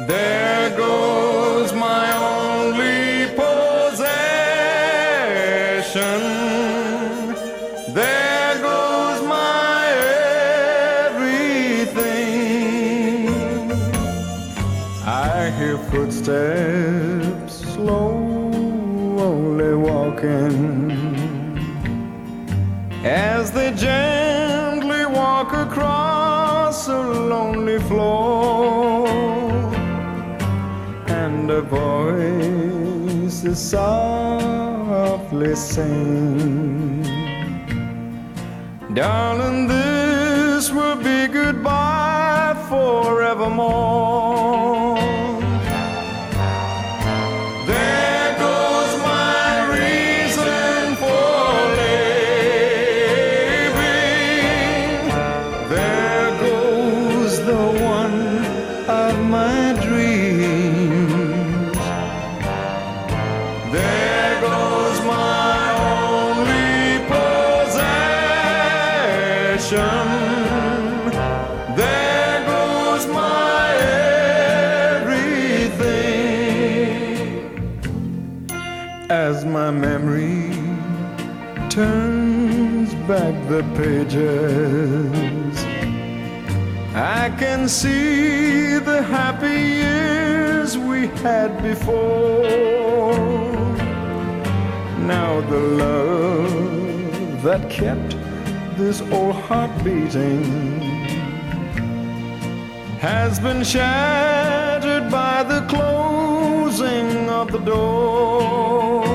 There goes my only possession. There goes my everything. I hear footsteps slowly walking as they gently walk across a lonely floor, and a voice is softly saying, darling, this will be goodbye forevermore. There goes my reason for living. There goes the one of my dreams. There goes my only possession. There goes my everything. As my memory turns back the pages, I can see the happy years we had before. Now the love that kept this old heart beating has been shattered by the closing of the door.